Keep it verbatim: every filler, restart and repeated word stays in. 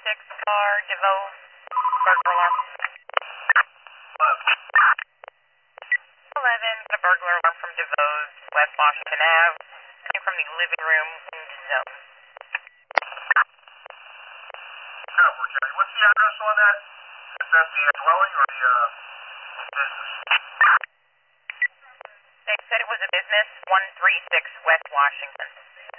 six car, DeVoe, burglar alarm. eleven, a burglar alarm from DeVoe's, West Washington Avenue, coming from the living room into zone. What's the address on that? Is that the uh, dwelling or the uh, business? They said it was a business, one three six West Washington.